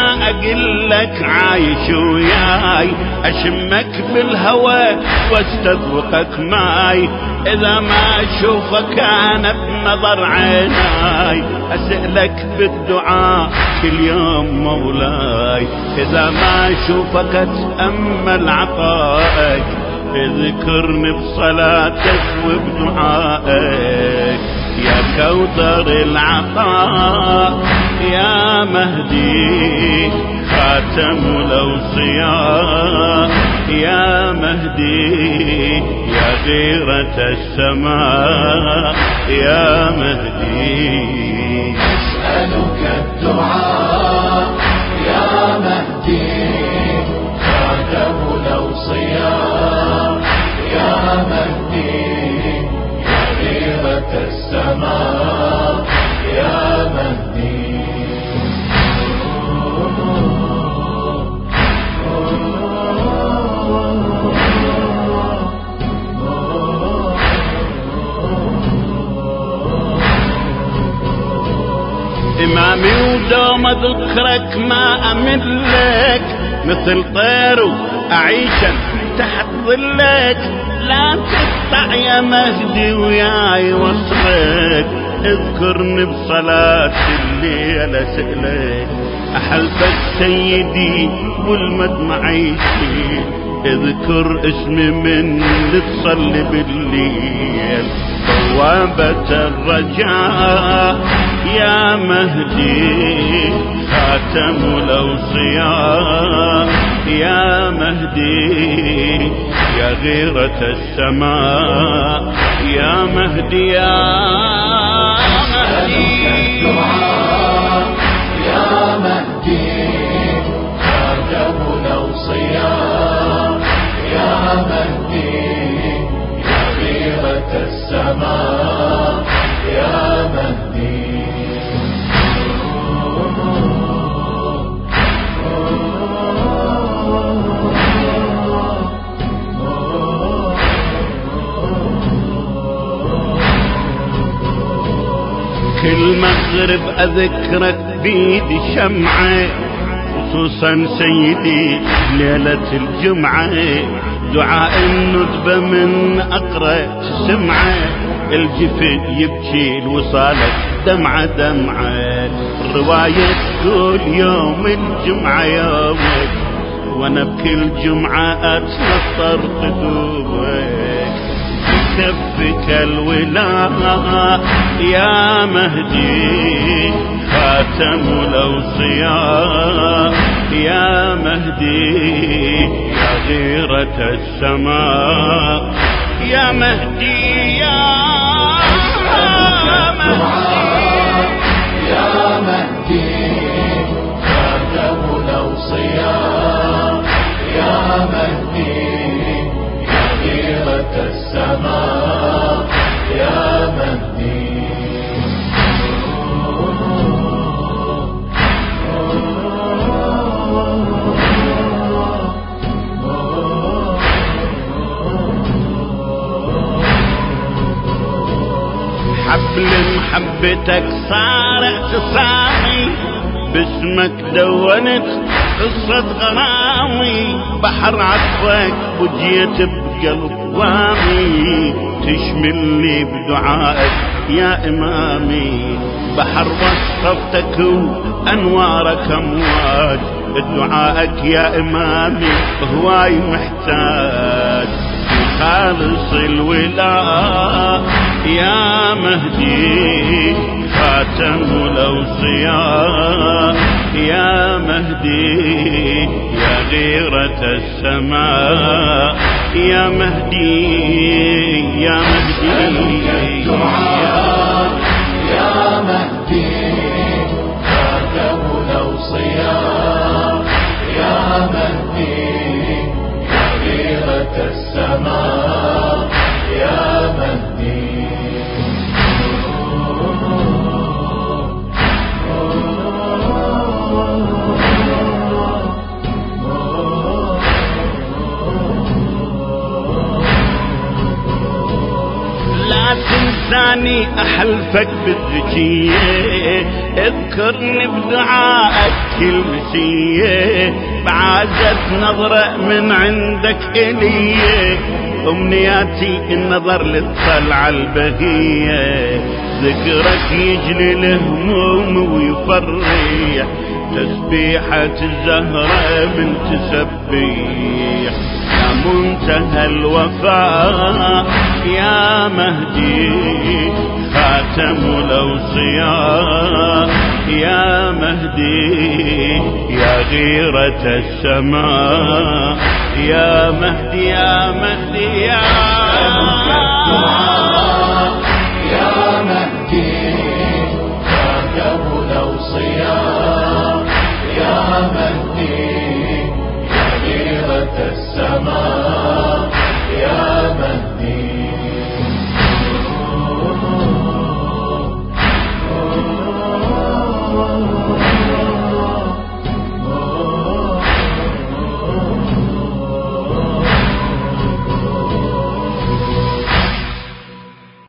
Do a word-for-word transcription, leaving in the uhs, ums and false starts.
اقول لك عايش وياي، اشمك بالهوى واستذوقك ماي، اذا ما اشوفك انا بنظر عيناي، اسألك بالدعاء كل يوم مولاي، اذا ما اشوفك اتأمل عطائك، اذكرني بصلاتك وبدعائك، يا كوثر العطاء يا مهدي، خاتم الأوصياء يا مهدي، يا غيرة السماء يا مهدي. أسألك الدعاء يا مهدي، خاتم الأوصياء يا مهدي، يا غيرة السماء يا مهدي. إمامي ودوم أذكرك ما أملك، مثل طير أعيشك تحت ظلك، لا تقطع يا مهدي وياي وصلك، اذكرني بصلاة الليل أسألك، أحلفك سيدي والمدمع يشيل، اذكر اسمي من تصلي بالليل، بوابة الرجاء يا مهدي، خاتم الأوصياء يا مهدي، يا غيرة السماء يا مهدي يا مهدي. يا مهدي خاتم الأوصياء يا مهدي، يا غيرة السماء يا مهدي. كل مغرب أذكرك بيدي شمعة، خصوصا سيدي ليلة الجمعة، دعاء الندبة من أقرأ سمعة، الجفن يبكي لوصالك دمعة دمعة، الرواية تقول يوم الجمعة يومك، وانا بكل جمعة اتنطر قدومك، كفك الولاء يا مهدي، خاتم الأوصياء يا مهدي، يا غيرة السماء يا مهدي يا مهدي. يا مهدي خاتم الأوصياء يا مهدي، يا غيرة السماء يا مهدي. حبل محبتك صار اعتصامي، باسمك دونت قصة غرامي، بحر عطفك وجيت بقلب وامي، تشملني بدعائك يا إمامي، بحر وصفتك وأنوارك أمواج، دعائك يا إمامي هواي محتاج، خالص الولاء يا مهدي، خاتم الأوصياء يا مهدي، يا غيرة السماء يا مهدي يا مهدي. يا مهدي خاتم الأوصياء يا مهدي، يا غيرة السماء يا مهدي. لا تنساني أحلفك بالذكية، اذكرني بدعائك حق المسية بعزت نظرة من عندك إلي، أمنياتي النظر للطلعة البهية، ذكرك يجلي الهموم ويفرح، تسبيحة الزهرة بنت سبيح، يا منتهى الوفاء يا مهدي، خاتم الأوصياء يا مهدي، يا غيرة السماء يا مهدي يا مهدي يا يا مهدي، خاتم الأوصياء يا مهدي.